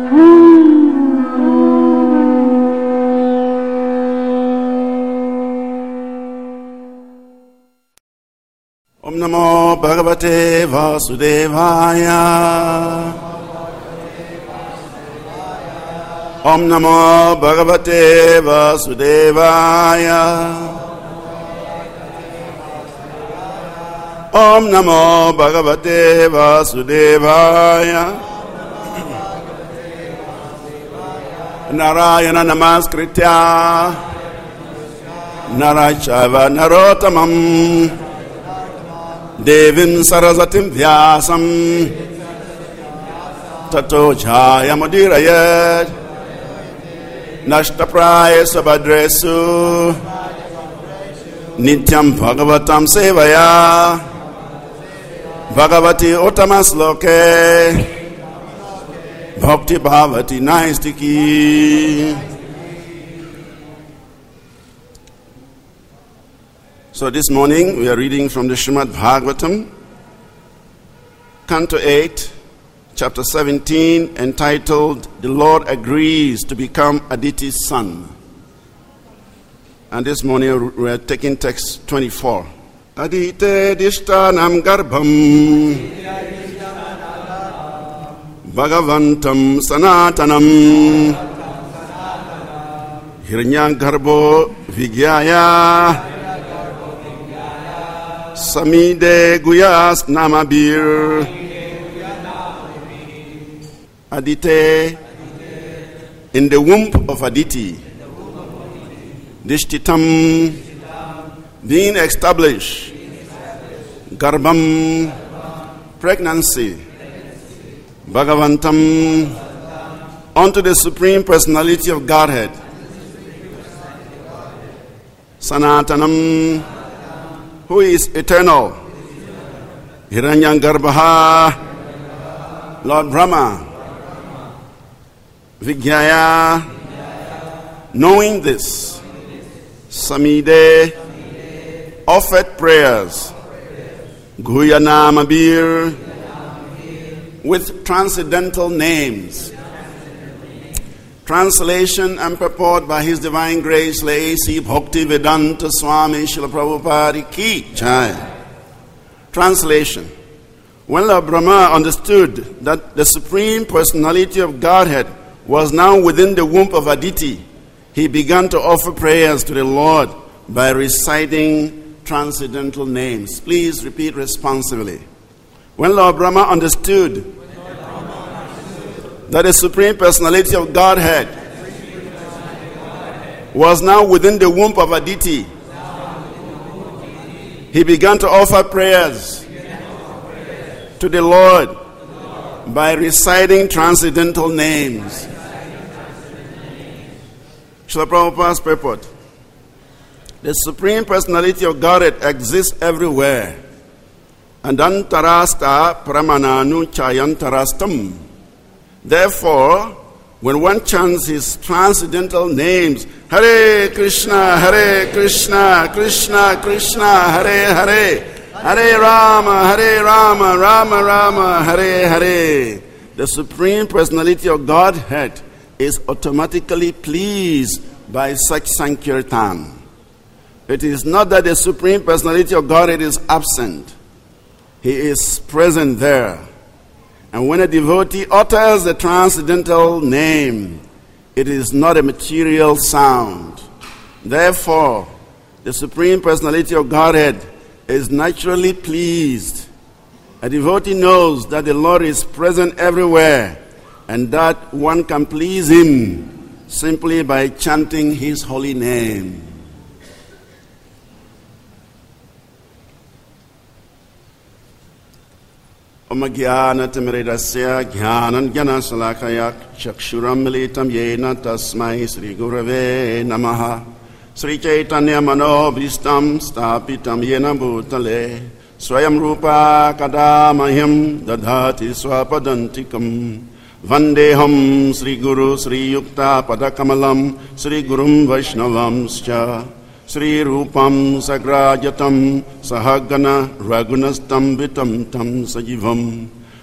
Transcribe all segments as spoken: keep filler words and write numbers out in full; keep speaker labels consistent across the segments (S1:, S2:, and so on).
S1: Om Namo Bhagavate Vasudevaya. Om Namo Bhagavate Vasudevaya. Om Namo Bhagavate Vasudevaya. Narayana Namaskritya Narayana Narottamam Devim Sarasatim Vyasam Tato Jayamudirayat Nashtapraya Sabhadresu Nityam Bhagavatam Sevaya Bhagavati Uttamasloke Bhakti Bhavati Naistiki. So this morning we are reading from the Srimad Bhagavatam, Canto eight, Chapter seventeen, entitled The Lord Agrees to Become Aditi's Son. And this morning we are taking text twenty-four. Adite Dishtanam Garbham Bhagavantam Sanatanam Hiranyagarbho Vigyaya Samide Guyas Namabir. Adite, in the womb of Aditi, Dishtitam, being established, Garbham, pregnancy, Bhagavantam, unto the Supreme Personality of Godhead, Sanatanam, who is eternal, Hiranyagarbha, Lord Brahma, Vigyaya, knowing this, Samide, offered prayers, Guyanamabir, with transcendental names. Translation and purport by His Divine Grace, A C Bhakti Vedanta Swami Srila Prabhupada Ki Jai. Translation. When Lord Brahma understood that the Supreme Personality of Godhead was now within the womb of Aditi, he began to offer prayers to the Lord by reciting transcendental names. Please repeat responsively. When Lord Brahma understood that the Supreme Personality of Godhead was now within the womb of Aditi, he began to offer prayers to the Lord by reciting transcendental names. Srila Prabhupada's purport. The Supreme Personality of Godhead exists everywhere. And antarasta pramananu chayantarastam. Therefore, when one chants his transcendental names, Hare Krishna, Hare Krishna, Krishna Krishna, Hare Hare, Hare Rama, Hare Rama, Rama Rama, Hare Hare, the Supreme Personality of Godhead is automatically pleased by such Sankirtan. It is not that the Supreme Personality of Godhead is absent. He is present there. And when a devotee utters the transcendental name, it is not a material sound. Therefore, the Supreme Personality of Godhead is naturally pleased. A devotee knows that the Lord is present everywhere and that one can please Him simply by chanting His holy name. Om Jnana Timridasya Jnanan Jnana Salakaya Chakshuram Militam Yena Tasmai Sri Gurave Namaha Sri Chaitanya Manobhistam Stapitam Yena Bhutale Swayam Rupa Kadamahyam Dadhati Swapadantikam Vandeham Sri Guru Sri Yukta Padakamalam Sri Gurum Vaishnavamscha Sri Rupam Sagrajatam Sahagana Ragunastam Vitam Tam Sajivam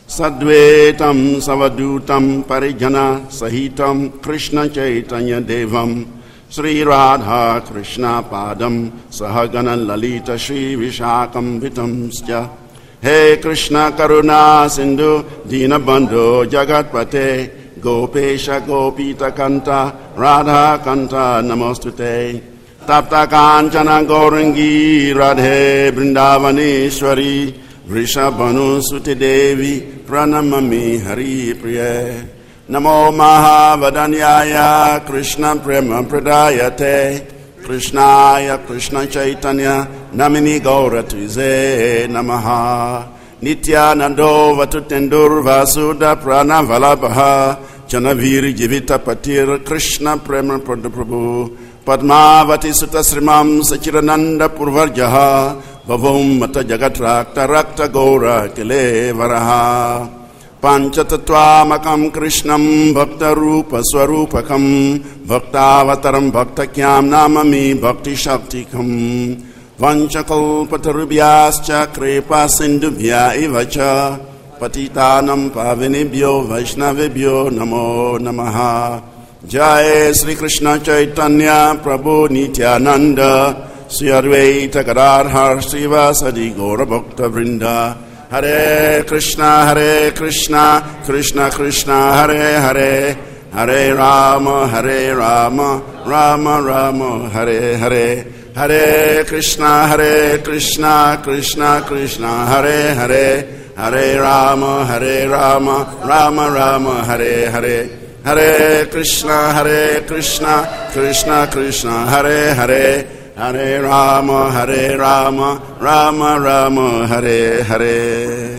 S1: Sadvetam Savadutam Parijana Sahitam Krishna Chaitanya Devam Sri Radha Krishna Padam Sahagana Lalita Shri Vishakam Vitamsya. He Krishna Karuna Sindhu Dinabandhu Jagatpate Gopesha Gopita Kanta Radha Kanta Namostute Tapta Kanchana Gaurangi Radhe Vrindavaneshwari Vrishabhanu Suti Devi Pranamami Hari Priya Namo Mahavadanyaya Krishna Prema Pradayate Krishnaya Krishna Chaitanya Namini Gaura Tuize Namaha Nityanando Vatutendur Vasuda Prana Valabaha Chanaviri Jivita Patir Krishna Prema Prabhu Padmavati Sutta Srimam Sachirananda Purvarjaha Bhavam Mata Jagatrakta Rakta Gaura Kile Varaha Panchatattvamakam Krishnam Bhakta Rupa Swarupakam Bhaktavataram Bhaktakyam Namami Bhakti Shaktikam Vanchakalpatarubhyascha Kripa Sindubhya Ivacha Patitanam Pavinibhyo Vaishnavibhyo Namo Namaha Jai Sri Krishna Chaitanya Prabhu Nityananda Sri Advaita Gadadhar Srivasadi Gaura Bhakta Vrinda Hare Krishna, Hare Krishna, Krishna Krishna, Hare Hare, Hare Rama, Hare Rama, Rama Rama, Hare Hare, Hare Krishna, Hare Krishna, Krishna Krishna, Hare Hare, Hare Rama, Hare Rama, Rama Rama, Hare Hare, Hare Krishna, Hare Krishna, Krishna Krishna, Hare Hare, Hare Rama, Hare Rama, Rama Rama, Hare Hare.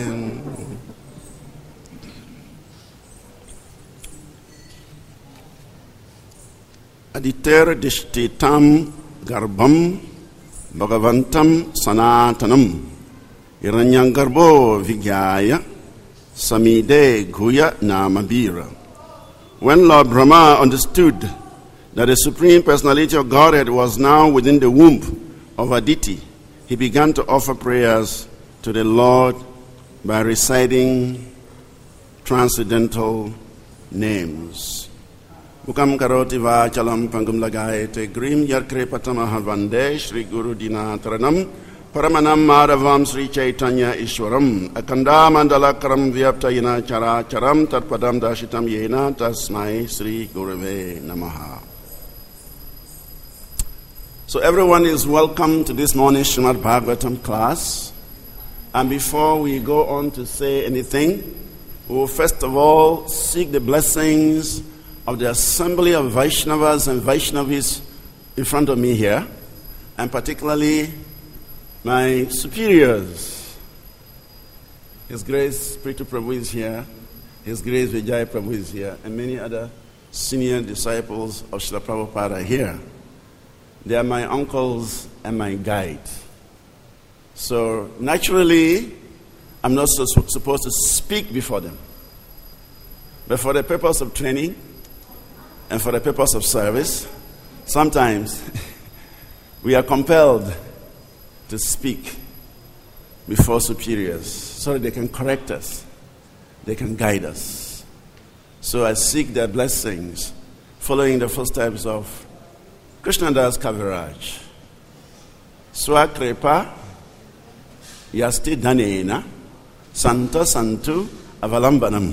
S1: Aditer dishtitam garbham bhagavantam sanatanam iranyangarbo vigyaya samide guya namabira. When Lord Brahma understood that the Supreme Personality of Godhead was now within the womb of Aditi, he began to offer prayers to the Lord by reciting transcendental names. Mukam karoti vachalam pangum lagayate grim yarkre patamahavande Shri Guru Dinataranam Paramanam Madhavam Sri Chaitanya Ishwaram Akanda Mandalakaram Vyaptayina Chara Charam Tatpadam Dashitam Yena Tasmai Sri Gurave Namaha. So everyone is welcome to this morning's Srimad Bhagavatam class. And before we go on to say anything, we will first of all seek the blessings of the assembly of Vaishnavas and Vaishnavis in front of me here, and particularly my superiors. His Grace Pritu Prabhu is here, His Grace Vijay Prabhu is here, and many other senior disciples of Srila Prabhupada are here. They are my uncles and my guide. So naturally, I'm not so, supposed to speak before them. But for the purpose of training and for the purpose of service, sometimes we are compelled to speak before superiors so that they can correct us, they can guide us. So I seek their blessings, following the footsteps of Krishnadas Kaviraj. Swakrepa Yasti Dhanena Santa Santu Avalambanam.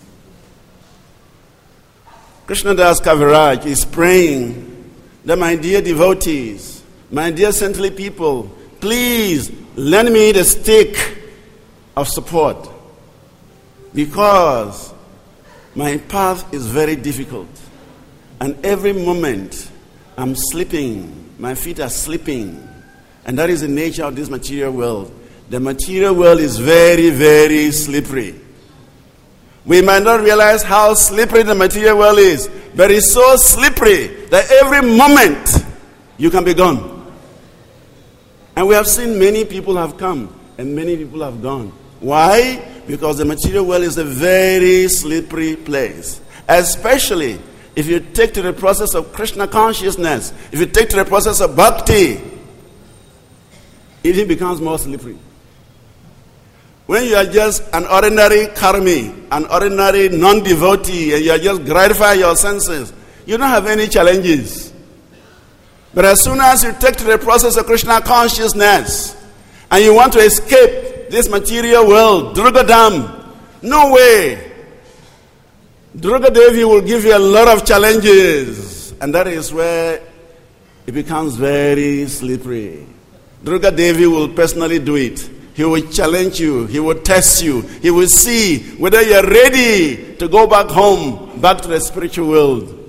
S1: Krishnadas Kaviraj is praying that, my dear devotees, my dear saintly people, please lend me the stick of support, because my path is very difficult, and every moment I'm slipping, my feet are slipping, and that is the nature of this material world. The material world is very, very slippery. We might not realize how slippery the material world is, but it's so slippery that every moment you can be gone. And we have seen many people have come and many people have gone. Why? Because the material world is a very slippery place. Especially if you take to the process of Krishna consciousness, if you take to the process of bhakti, it even becomes more slippery. When you are just an ordinary karmi, an ordinary non-devotee, and you are just gratifying your senses, you don't have any challenges. But as soon as you take to the process of Krishna consciousness, and you want to escape this material world, Drugadam, no way. Durga Devi will give you a lot of challenges, and that is where it becomes very slippery. Durga Devi will personally do it. He will challenge you. He will test you. He will see whether you are ready to go back home, back to the spiritual world.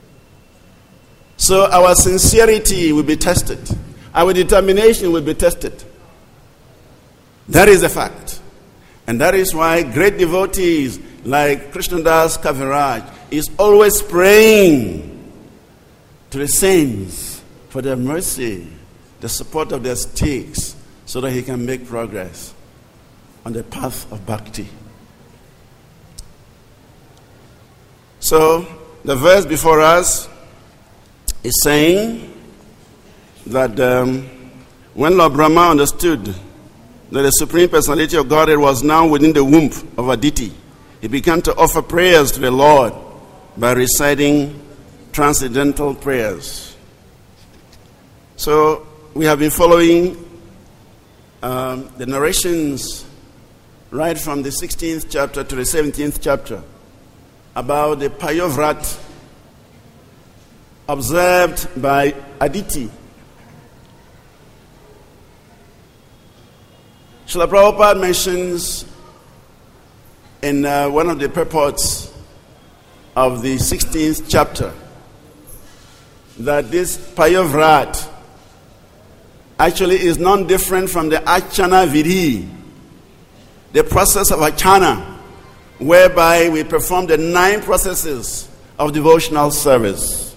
S1: So our sincerity will be tested. Our determination will be tested. That is a fact. And that is why great devotees like Krishnadas Kaviraj is always praying to the saints for their mercy, the support of their sticks, so that he can make progress on the path of bhakti. So, the verse before us is saying that um, when Lord Brahma understood that the Supreme Personality of Godhead was now within the womb of Aditi, he began to offer prayers to the Lord by reciting transcendental prayers. So, we have been following Um, the narrations right from the sixteenth chapter to the seventeenth chapter about the Payovrat observed by Aditi. Srila Prabhupada mentions in uh, one of the purports of the sixteenth chapter that this Payovrat actually is none different from the Archana Vidhi, the process of Archana, whereby we perform the nine processes of devotional service.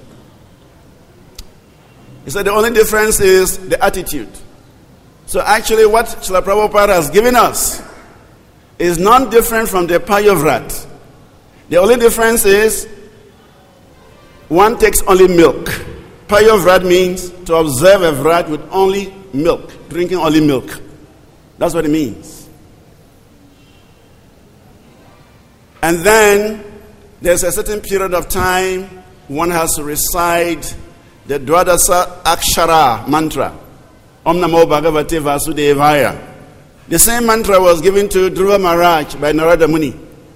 S1: He said the only difference is the attitude. So actually what Srila Prabhupada has given us is none different from the Payovrat. The only difference is one takes only milk. Payovrat means to observe a vrat with only milk, drinking only milk. That's what it means. And then there's a certain period of time one has to recite the Dwadasa Akshara mantra, Om Namo Bhagavate Vasudevaya. The same mantra was given to Dhruva Maharaj by Narada Muni.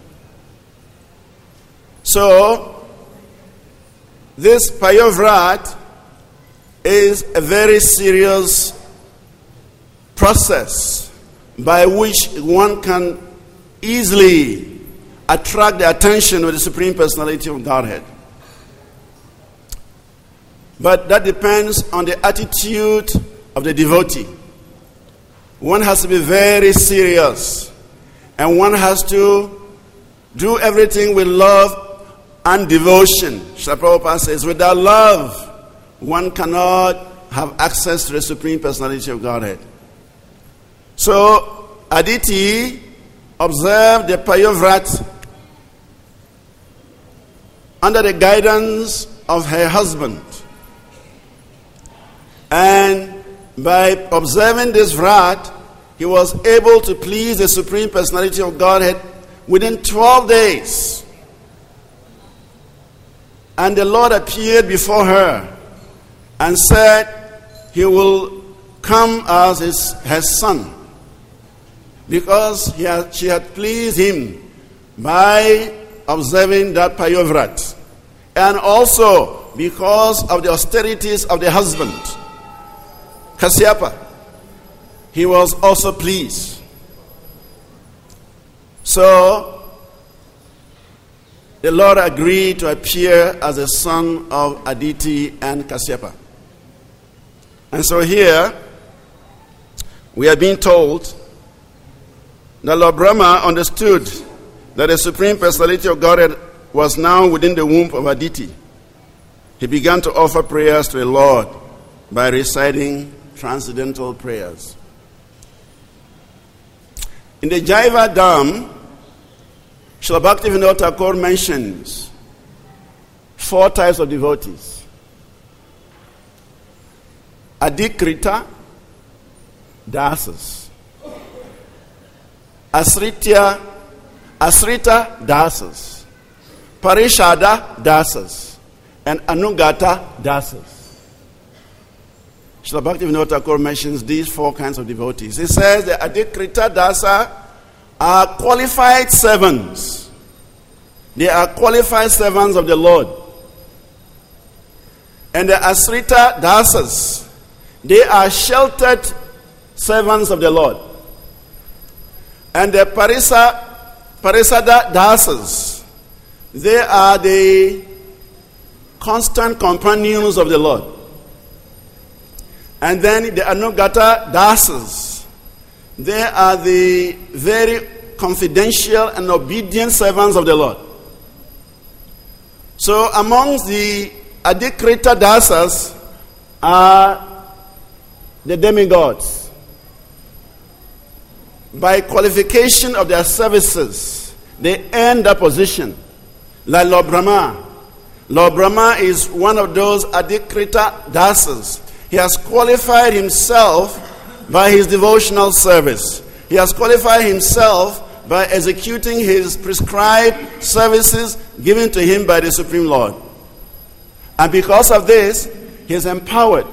S1: So, this Payovrat is a very serious process by which one can easily attract the attention of the Supreme Personality of Godhead. But that depends on the attitude of the devotee. One has to be very serious, and one has to do everything with love and devotion. Srila Prabhupada says, without love, one cannot have access to the Supreme Personality of Godhead. So, Aditi observed the Payovrat under the guidance of her husband. And by observing this vrat, he was able to please the Supreme Personality of Godhead within twelve days. And the Lord appeared before her and said he will come as his, her son, because he had, she had pleased him by observing that Payovrat, and also because of the austerities of the husband, Kasyapa. He was also pleased. So the Lord agreed to appear as a son of Aditi and Kasyapa. And so here, we are being told that Lord Brahma understood that the Supreme Personality of Godhead was now within the womb of Aditi. He began to offer prayers to the Lord by reciting transcendental prayers. In the Jaiva Dham, Srila Bhaktivinoda Thakur mentions four types of devotees. Adikrita, dasas. Asritya, Asrita Dasas, Parishada Dasas, and Anugata Dasas. Srila Bhaktivinoda Thakur mentions these four kinds of devotees. He says the Adhikrita Dasa are qualified servants. They are qualified servants of the Lord. And the Asrita Dasas, they are sheltered servants of the Lord. And the Parisa, Parisada Dasas, they are the constant companions of the Lord. And then the Anugata Dasas, they are the very confidential and obedient servants of the Lord. So amongst the Adhikrita Dasas are the demigods. By qualification of their services, they earn that position. Like Lord Brahma. Lord Brahma is one of those Adhikrita Dasas. He has qualified himself by his devotional service. He has qualified himself by executing his prescribed services given to him by the Supreme Lord. And because of this, he is empowered.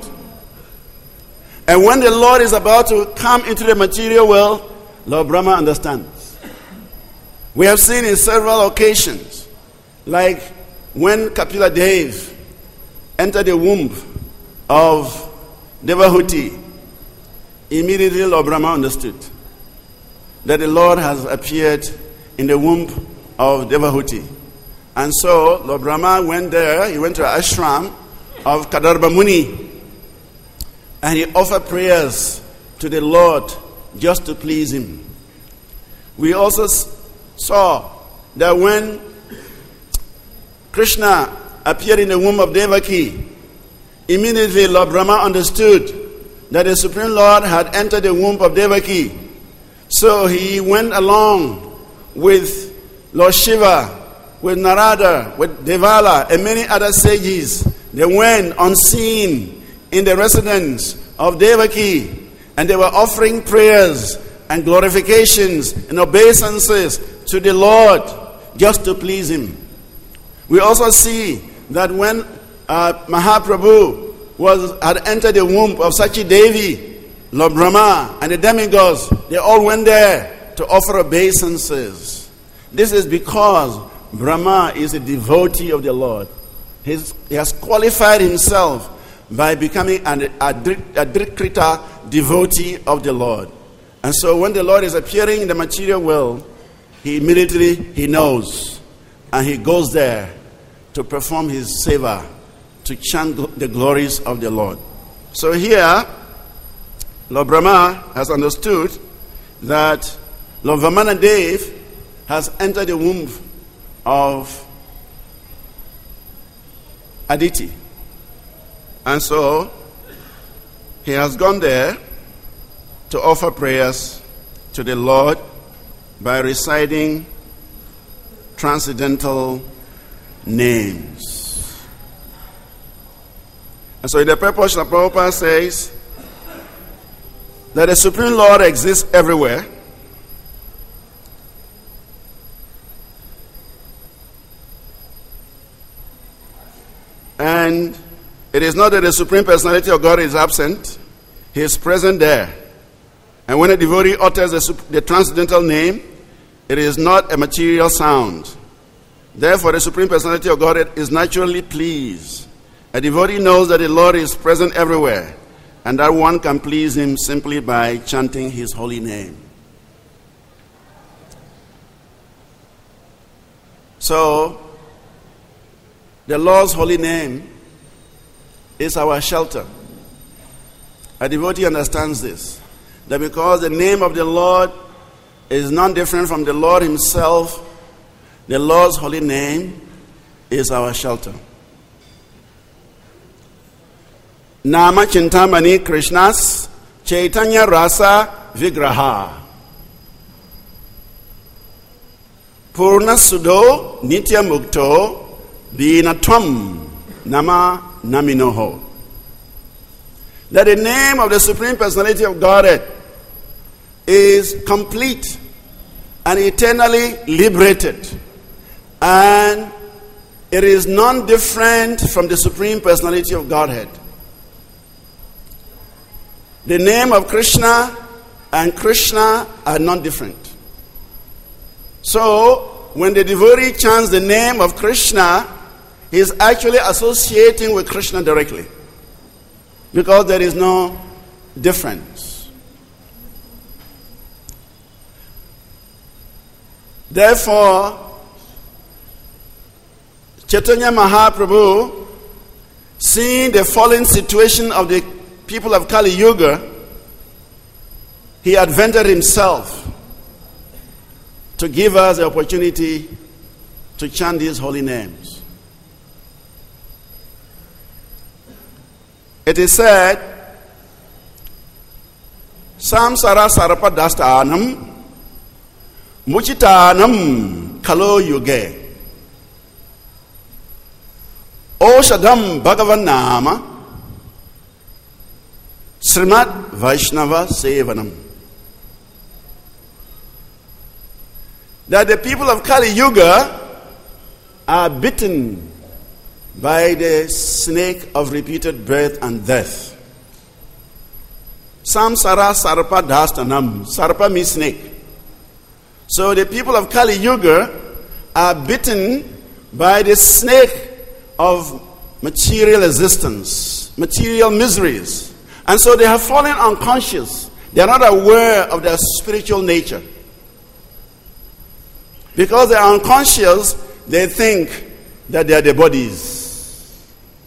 S1: And when the Lord is about to come into the material world, Lord Brahma understands. We have seen in several occasions, like when Kapila Dev entered the womb of Devahuti, immediately Lord Brahma understood that the Lord has appeared in the womb of Devahuti. And so Lord Brahma went there, he went to the ashram of Kadarba Muni, and he offered prayers to the Lord just to please him. We also saw that when Krishna appeared in the womb of Devaki, immediately Lord Brahma understood that the Supreme Lord had entered the womb of Devaki. So he went along with Lord Shiva, with Narada, with Devala, and many other sages. They went unseen in the residence of Devaki, and they were offering prayers and glorifications and obeisances to the Lord just to please him. We also see that when uh, Mahaprabhu was had entered the womb of Sachi Devi, Lord Brahma and the demigods, they all went there to offer obeisances. This is because Brahma is a devotee of the Lord. He's, he has qualified himself by becoming an Adhikrita devotee of the Lord. And so when the Lord is appearing in the material world, he immediately, he knows. And he goes there to perform his seva, to chant the glories of the Lord. So here, Lord Brahma has understood that Lord Vamanadev has entered the womb of Aditi. And so, he has gone there to offer prayers to the Lord by reciting transcendental names. And so in the purpose, Srila Prabhupada says that the Supreme Lord exists everywhere. And it is not that the Supreme Personality of God is absent. He is present there. And when a devotee utters the, the transcendental name, it is not a material sound. Therefore, the Supreme Personality of God is naturally pleased. A devotee knows that the Lord is present everywhere, and that one can please him simply by chanting his holy name. So, the Lord's holy name is our shelter. A devotee understands this, that because the name of the Lord is none different from the Lord himself, the Lord's holy name is our shelter. Nama Chintamani Krishnas Chaitanya Rasa Vigraha Purna Sudo Nitya Mukto Dinatvam Nama Naminoho. That the name of the Supreme Personality of Godhead is complete and eternally liberated. And it is non-different from the Supreme Personality of Godhead. The name of Krishna and Krishna are non-different. So, when the devotee chants the name of Krishna, he is actually associating with Krishna directly, because there is no difference. Therefore, Chaitanya Mahaprabhu, seeing the fallen situation of the people of Kali Yuga, he adventured himself to give us the opportunity to chant these holy names. It is said, Samsara Sarapa Dastanam Muchitanam Kalo Yuge Oshadam Bhagavan Nama Srimad Vaishnava Sevanam. That the people of Kali Yuga are bitten by the snake of repeated birth and death. Samsara Sarpa Dastanam. Sarpa means snake. So the people of Kali Yuga are bitten by the snake of material existence, material miseries. And so they have fallen unconscious. They are not aware of their spiritual nature. Because they are unconscious, they think that they are the bodies.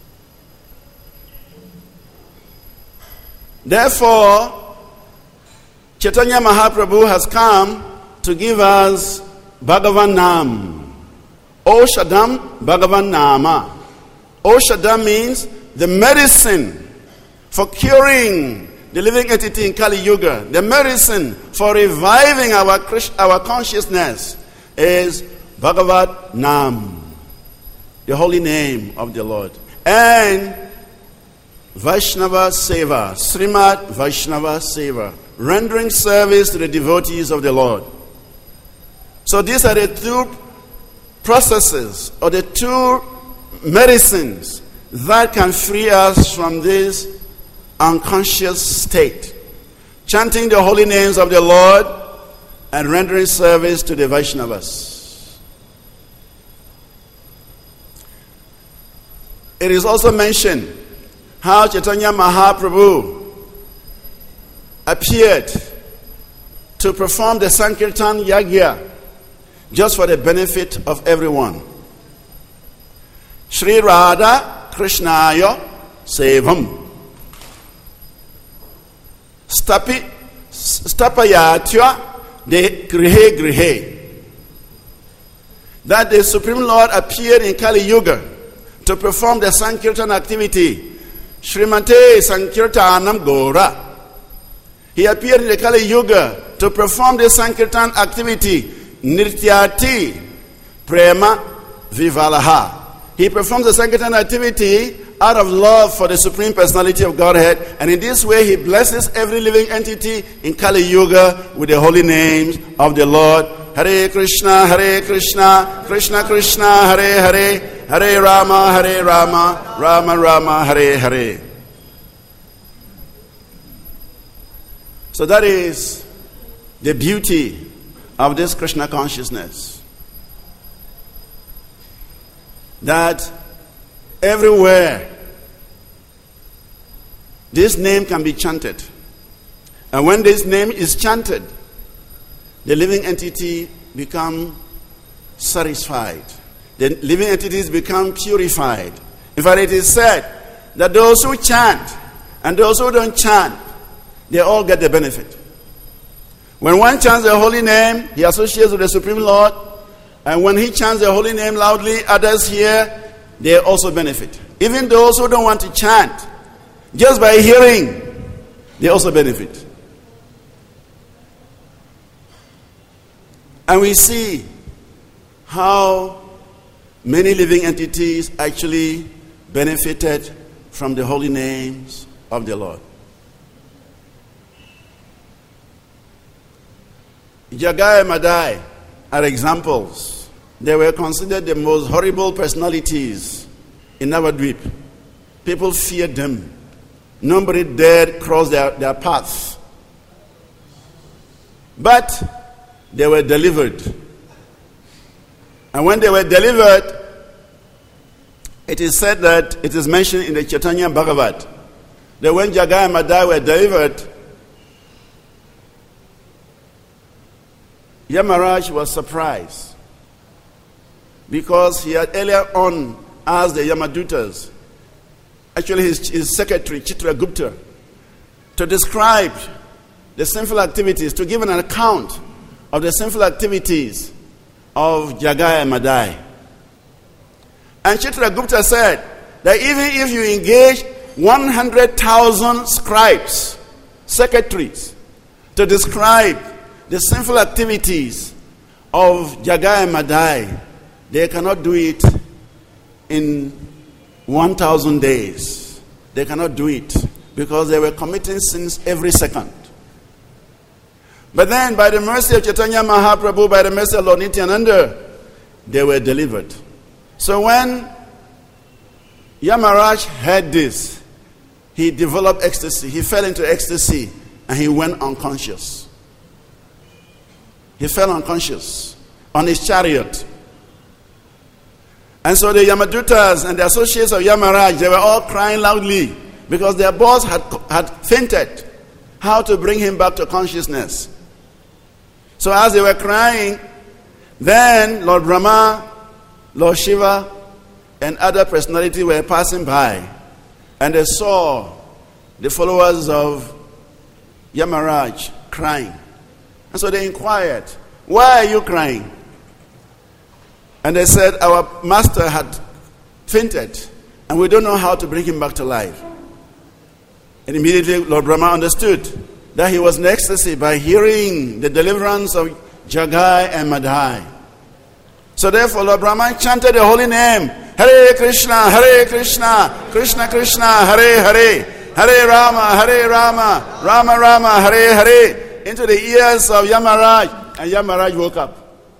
S1: Therefore, Chaitanya Mahaprabhu has come to give us Bhagavan Nam. Oshadam Bhagavan Nama. Oshadam means the medicine for curing the living entity in Kali Yuga. The medicine for reviving our, our consciousness is Bhagavat Nam, the holy name of the Lord. And Vaishnava Seva, Srimad Vaishnava Seva, rendering service to the devotees of the Lord. So these are the two processes, or the two medicines that can free us from this unconscious state. Chanting the holy names of the Lord and rendering service to the Vaishnavas. It is also mentioned how Chaitanya Mahaprabhu appeared to perform the Sankirtan Yagya just for the benefit of everyone. Shri Radha Krishnaya Sevam Stapi Stapayatya De Grihe Grihe. That the Supreme Lord appeared in Kali Yuga to perform the Sankirtan activity. Srimate Sankirtanam Gora. He appeared in the Kali Yuga to perform the Sankirtan activity. Nrityati Prema Vivalaha. He performs the Sankirtan activity out of love for the Supreme Personality of Godhead, and in this way he blesses every living entity in Kali Yuga with the holy names of the Lord. Hare Krishna, Hare Krishna, Krishna Krishna, Hare Hare, Hare Rama, Hare Rama, Rama Rama, Hare Hare. So that is the beauty of this Krishna consciousness. That everywhere this name can be chanted. And when this name is chanted, the living entity become satisfied. The living entities become purified. In fact, it is said that those who chant and those who don't chant, they all get the benefit. When one chants the holy name, he associates with the Supreme Lord. And when he chants the holy name loudly, others hear, they also benefit. Even those who don't want to chant, just by hearing, they also benefit. And we see how many living entities actually benefited from the holy names of the Lord. Jagai and Madai are examples. They were considered the most horrible personalities in Navadvip. People feared them. Nobody dared cross their, their paths. But they were delivered. And when they were delivered, it is said that it is mentioned in the Chaitanya Bhagavat that when Jagai and Madai were delivered, Yamaraj was surprised because he had earlier on asked the Yamadutas, actually his, his secretary Chitragupta, to describe the sinful activities, to give an account of the sinful activities of Jagai and Madai. And Chitragupta said that even if you engage one hundred thousand scribes, secretaries, to describe the sinful activities of Jagai and Madai, they cannot do it in one thousand days. They cannot do it because they were committing sins every second. But then, by the mercy of Chaitanya Mahaprabhu, by the mercy of Lord Nityananda, they were delivered. So when Yamaraj heard this, he developed ecstasy. He fell into ecstasy and he went unconscious. He fell unconscious on his chariot. And so the Yamadutas and the associates of Yamaraj, they were all crying loudly because their boss had, had fainted. How to bring him back to consciousness. So as they were crying, then Lord Brahma, Lord Shiva, and other personalities were passing by. And they saw the followers of Yamaraj crying. And so they inquired, why are you crying? And they said, our master had fainted, and we don't know how to bring him back to life. And immediately Lord Brahma understood that he was in ecstasy by hearing the deliverance of Jagai and Madai. So therefore Lord Brahma chanted the holy name, Hare Krishna, Hare Krishna, Krishna Krishna, Hare Hare, Hare Rama, Hare Rama, Rama Rama, Hare Hare, into the ears of Yamaraj, and Yamaraj woke up.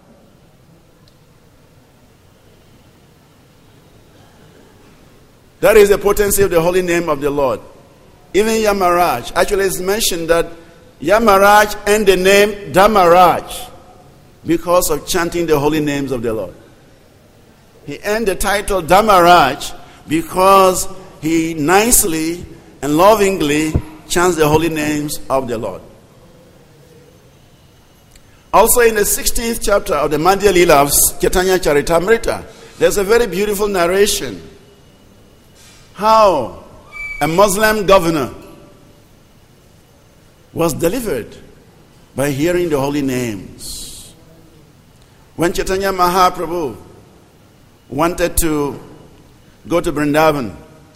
S1: That is the potency of the holy name of the Lord. Even Yamaraj, actually it's mentioned that Yamaraj earned the name Dharmaraj because of chanting the holy names of the Lord. He earned the title Dharmaraj because he nicely and lovingly chants the holy names of the Lord. Also in the sixteenth chapter of the Madhya Lila of Chaitanya Charitamrita, there's a very beautiful narration how a Muslim governor was delivered by hearing the holy names. When Chaitanya Mahaprabhu wanted to go to Vrindavan,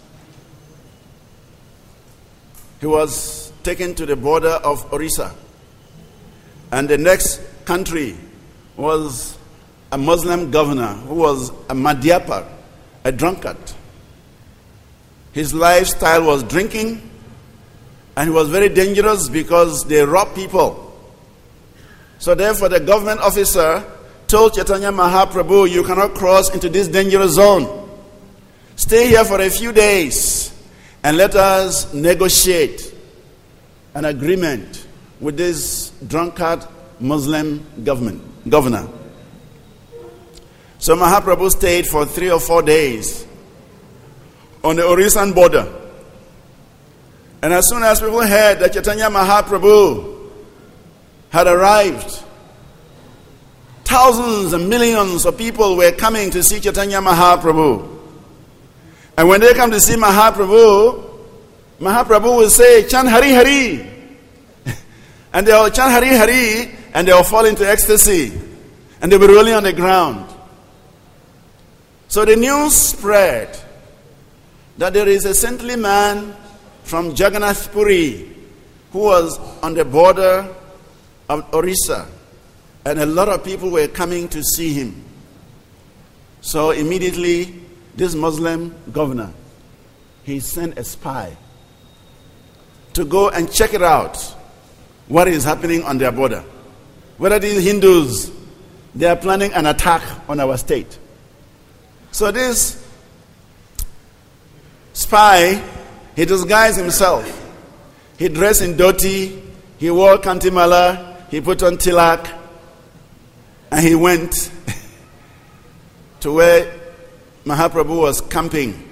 S1: he was taken to the border of Orissa. And the next country was a Muslim governor who was a Madhyapar, a drunkard. His lifestyle was drinking, and he was very dangerous because they robbed people. So therefore the government officer told Chaitanya Mahaprabhu, you cannot cross into this dangerous zone. Stay here for a few days and let us negotiate an agreement with this drunkard Muslim government governor. So Mahaprabhu stayed for three or four days on the Orissan border. And as soon as people heard that Chaitanya Mahaprabhu had arrived, thousands and millions of people were coming to see Chaitanya Mahaprabhu. And when they come to see Mahaprabhu, Mahaprabhu will say, chant Hari Hari. And they will chant Hari Hari, and they will fall into ecstasy. And they will be rolling on the ground. So the news spread that there is a saintly man from Jagannath Puri who was on the border of Orissa, and a lot of people were coming to see him. So immediately this Muslim governor, he sent a spy to go and check it out, what is happening on their border. whether these Hindus, they are planning an attack on our state. So this spy, he disguised himself. He dressed in dhoti, he wore kantimala, he put on tilak, and he went to where Mahaprabhu was camping.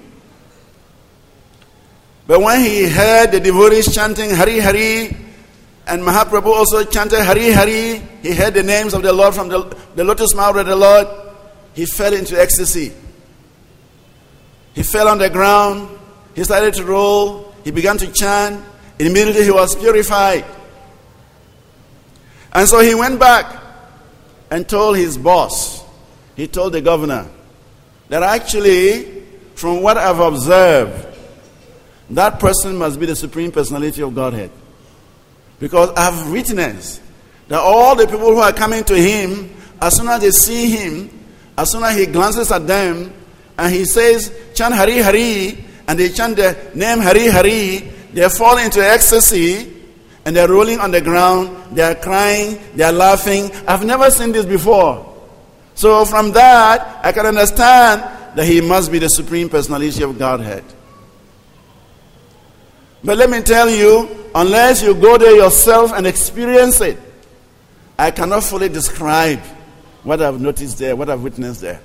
S1: But when he heard the devotees chanting Hari Hari, and Mahaprabhu also chanted Hari Hari, he heard the names of the Lord from the, the lotus mouth of the Lord, he fell into ecstasy. He fell on the ground, he started to roll, he began to chant, immediately he was purified. And so he went back and told his boss, he told the governor, that actually, from what I've observed, that person must be the Supreme Personality of Godhead. Because I've witnessed that all the people who are coming to him, as soon as they see him, as soon as he glances at them, and he says, chant Hari Hari, and they chant the name Hari Hari, they fall into ecstasy, and they're rolling on the ground, they're crying, they're laughing. I've never seen this before. So from that, I can understand that he must be the Supreme Personality of Godhead. But let me tell you, unless you go there yourself and experience it, I cannot fully describe what I've noticed there, what I've witnessed there.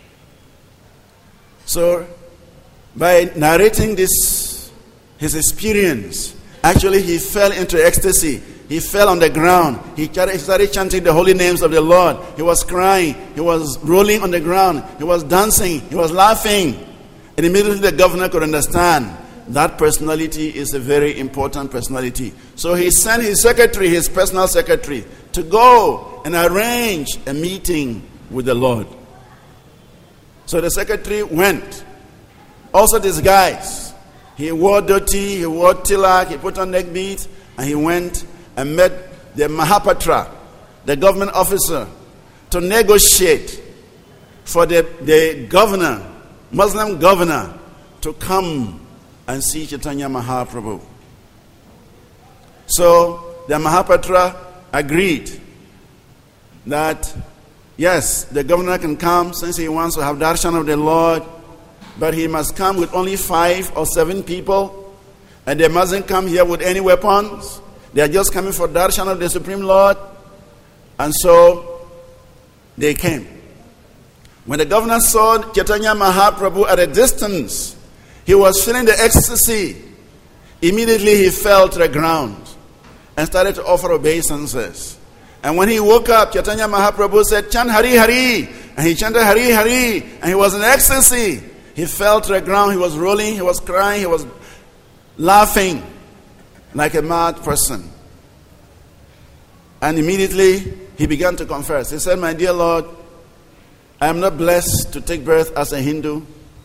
S1: So, by narrating this, his experience, actually he fell into ecstasy. He fell on the ground. He started chanting the holy names of the Lord. He was crying. He was rolling on the ground. He was dancing. He was laughing. And immediately the governor could understand that personality is a very important personality. So he sent his secretary, his personal secretary, to go and arrange a meeting with the Lord. So the secretary went, also disguised. He wore dhoti, he wore tilak, he put on neck beads, and he went and met the Mahapatra, the government officer, to negotiate for the, the governor, Muslim governor, to come and see Chaitanya Mahaprabhu. So the Mahapatra agreed that yes, the governor can come since he wants to have darshan of the Lord, but he must come with only five or seven people, and they mustn't come here with any weapons. They are just coming for darshan of the Supreme Lord. And so they came. When the governor saw Chaitanya Mahaprabhu at a distance, he was feeling the ecstasy. Immediately he fell to the ground and started to offer obeisances. And when he woke up, Chaitanya Mahaprabhu said, chant Hari Hari. And he chanted Hari Hari. And he was in ecstasy. He fell to the ground. He was rolling. He was crying. He was laughing like a mad person. And immediately he began to confess. He said, my dear Lord, I am not blessed to take birth as a Hindu.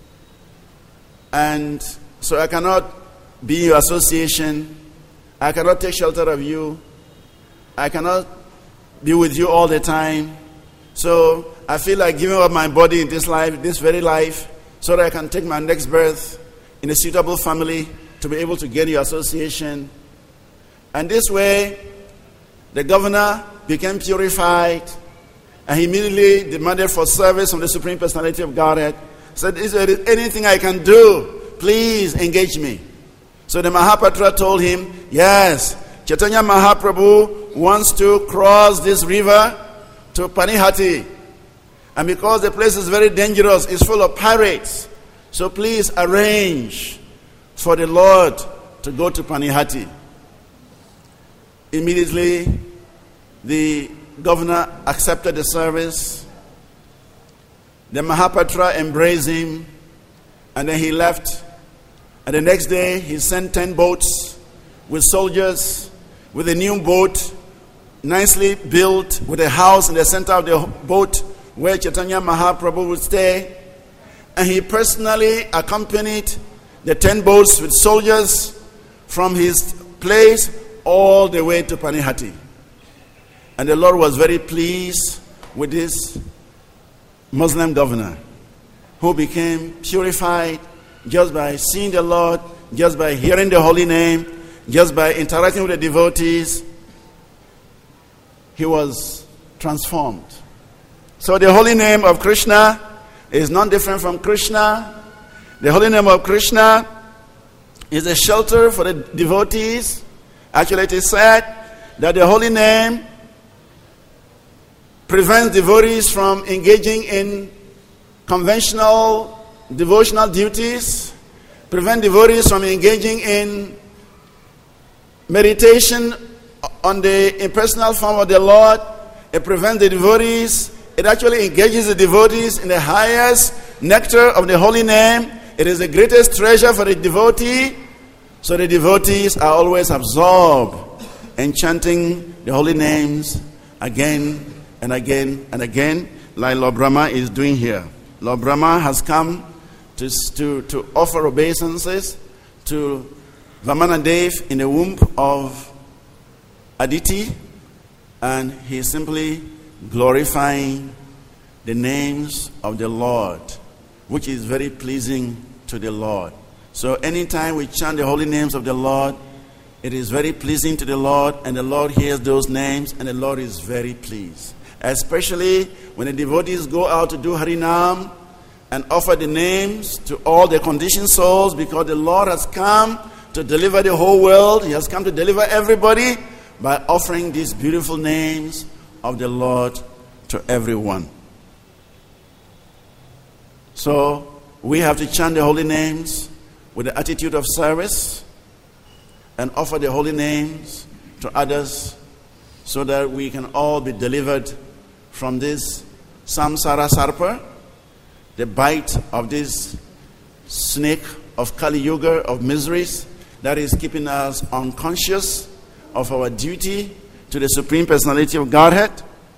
S1: And so I cannot be in your association. I cannot take shelter of you. I cannot be with you all the time. So I feel like giving up my body in this life, this very life, so that I can take my next birth in a suitable family to be able to get your association. And this way, the governor became purified, and he immediately demanded for service from the Supreme Personality of Godhead. Said, is there anything I can do? Please engage me. So the Mahapatra told him, yes, Chaitanya Mahaprabhu wants to cross this river to Panihati. And because the place is very dangerous, it's full of pirates, so please arrange for the Lord to go to Panihati. Immediately, the governor accepted the service. The Mahapatra embraced him, and then he left. And the next day, he sent ten boats with soldiers, with a new boat, nicely built, with a house in the center of the boat where Chaitanya Mahaprabhu would stay. And he personally accompanied the ten boats with soldiers from his place all the way to Panihati. And the Lord was very pleased with this Muslim governor, who became purified just by seeing the Lord, just by hearing the holy name, just by interacting with the devotees. He was transformed. So the holy name of Krishna is not different from Krishna. The holy name of Krishna is a shelter for the devotees. Actually, it is said that the holy name prevents devotees from engaging in conventional devotional duties, prevent devotees from engaging in meditation on the impersonal form of the Lord. It prevents the devotees. It actually engages the devotees in the highest nectar of the holy name. It is the greatest treasure for the devotee. So the devotees are always absorbed in chanting the holy names again and again and again, like Lord Brahma is doing here. Lord Brahma has come to, to, to offer obeisances to Vamanadev in the womb of Aditi, and he is simply glorifying the names of the Lord, which is very pleasing to the Lord. So anytime we chant the holy names of the Lord, it is very pleasing to the Lord, and the Lord hears those names, and the Lord is very pleased. Especially when the devotees go out to do Harinam and offer the names to all the conditioned souls, because the Lord has come to deliver the whole world. He has come to deliver everybody by offering these beautiful names of the Lord to everyone. So we have to chant the holy names with the attitude of service and offer the holy names to others so that we can all be delivered from this samsara sarpa, the bite of this snake of Kali Yuga, of miseries that is keeping us unconscious of our duty to the Supreme Personality of Godhead.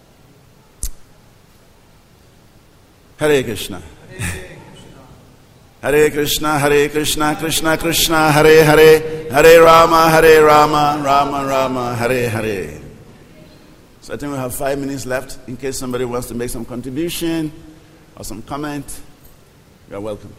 S1: Hare Krishna. Hare Krishna, Hare Krishna, Krishna Krishna, Hare Hare, Hare Rama, Hare Rama, Rama Rama, Hare Hare. So I think we have five minutes left in case somebody wants to make some contribution or some comment. You are welcome.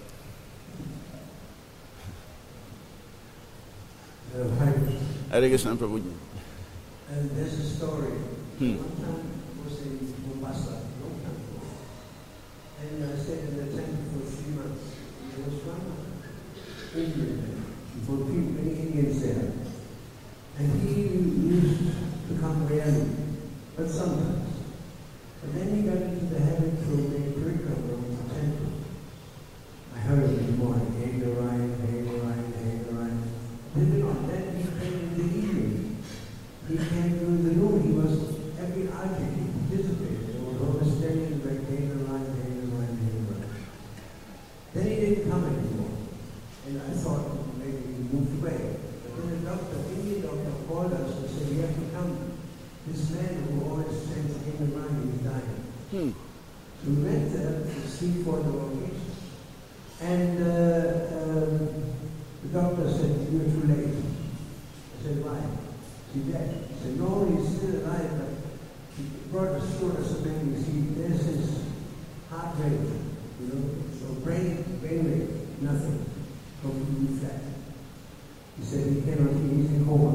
S2: Uh, Hare Krishna.
S1: Hare Krishna, Prabhuji.
S2: And there's a story.
S1: Hmm.
S2: One time I was in Mombasa, long time ago, and I stayed in the temple for three months. There was one Indian there, for people, many Indians there, and he used to come rarely, but sometimes. But then he got into the habit to make parikrama of the temple. I heard him in the morning, hey Narayan, hey Narayan, hey Narayan. Did it on. Then he came in the evening. He came during the noon. He was every object he participated. There was always standing like hey Narayan, hey Narayan, hey Narayan. Then he didn't come anymore. And I thought maybe he moved away. But then the doctor, Indian doctor, called us and said, you have to come. This man who always stands in the line is dying.
S1: Hmm.
S2: So we went there to see for the occasion. And uh, um, the doctor said, you're too late. I said, why? Is he dead? He said, no, he's still alive, but he brought us through us a man. You see, there's his heart rate, you know, so brain, brain rate, nothing. Completely flat. He said he cannot, he's in coma.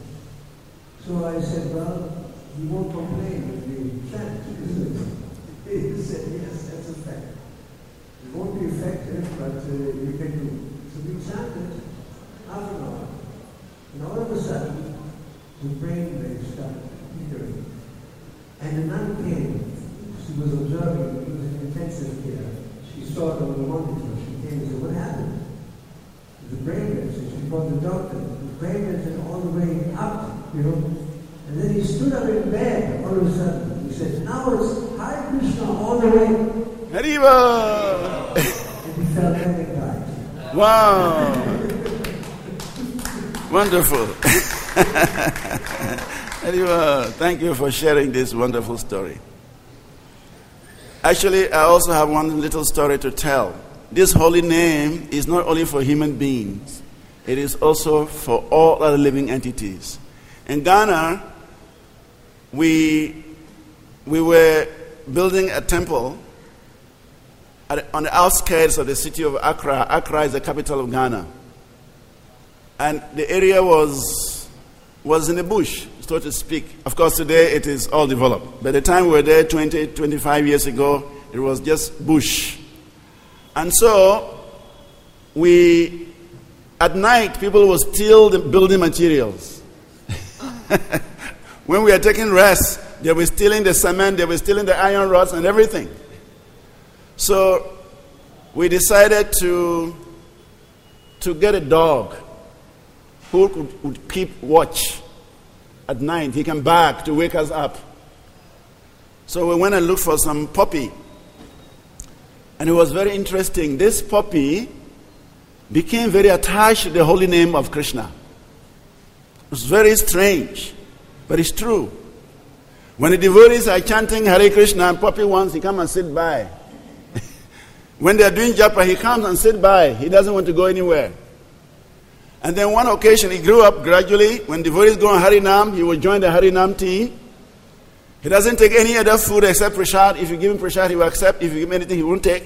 S2: So I said, well, you won't complain if you chant, isn't it? He said, yes, that's a fact. It won't be effective, but uh, you can do it. So we chanted half an hour. And all of a sudden, the brain waves started teetering. And the nun came. She was observing, it was in intensive care. She saw it on the monitor. She came and said, what happened? The brain waves. And she called the doctor. The brain waves went all the way up, you know. And then he stood up in bed all of a sudden. He said, now it's Hare Krishna all the way.
S1: Hariva!
S2: And he fell dead and died.
S1: Wow! Wonderful. Hariva, thank you for sharing this wonderful story. Actually, I also have one little story to tell. This holy name is not only for human beings, it is also for all other living entities. In Ghana, we we were building a temple at, on the outskirts of the city of Accra. Accra is the capital of Ghana. And the area was was in the bush, so to speak. Of course, today it is all developed. By the time we were there twenty, twenty-five years ago, it was just bush. And so, we, at night, people would steal the building materials. When we are taking rest, they were stealing the cement, they were stealing the iron rods and everything. So, we decided to, to get a dog who could, would keep watch at night. He can bark to wake us up. So we went and looked for some puppy. And it was very interesting. This puppy became very attached to the holy name of Krishna. It was very strange, but it's true. When the devotees are chanting Hare Krishna and puppy wants, he comes and sit by. When they are doing japa, he comes and sit by. He doesn't want to go anywhere. And then one occasion, he grew up gradually. When devotees go on Harinam, he will join the Harinam team. He doesn't take any other food except prasad. If you give him prasad, he will accept. If you give him anything, he won't take.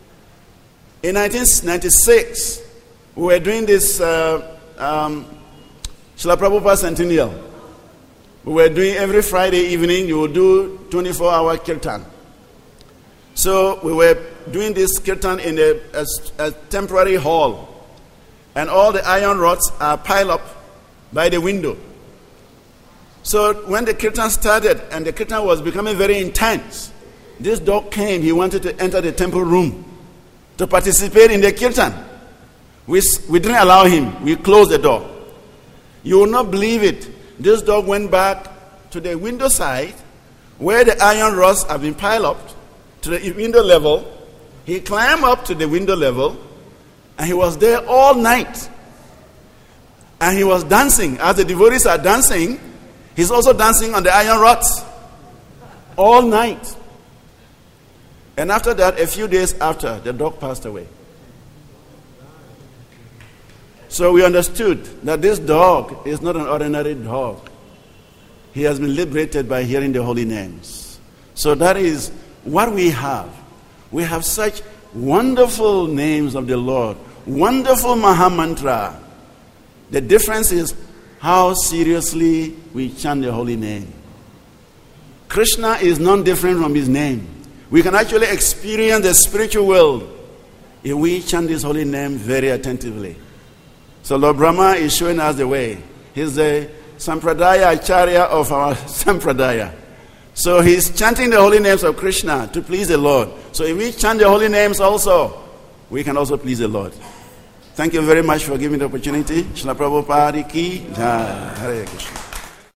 S1: In nineteen ninety-six, we were doing this uh, um, Srila Prabhupada Centennial. We were doing every Friday evening, you will do twenty-four hour kirtan. So we were doing this kirtan in a, a, a temporary hall. And all the iron rods are piled up by the window. So when the kirtan started and the kirtan was becoming very intense, this dog came. He wanted to enter the temple room to participate in the kirtan. We, we didn't allow him. We closed the door. You will not believe it. This dog went back to the window side where the iron rods have been piled up to the window level. He climbed up to the window level. And he was there all night. And he was dancing. As the devotees are dancing, he's also dancing on the iron rods. All night. And after that, a few days after, the dog passed away. So we understood that this dog is not an ordinary dog. He has been liberated by hearing the holy names. So that is what we have. We have such wonderful names of the Lord. Wonderful Mahamantra. The difference is how seriously we chant the holy name. Krishna is not different from his name. We can actually experience the spiritual world if we chant his holy name very attentively. So Lord Brahma is showing us the way. He's the Sampradaya Acharya of our Sampradaya. So he's chanting the holy names of Krishna to please the Lord. So if we chant the holy names also, we can also please the Lord. Thank you very much for giving the opportunity. Srila Prabhupada ki jai. Hare Krishna.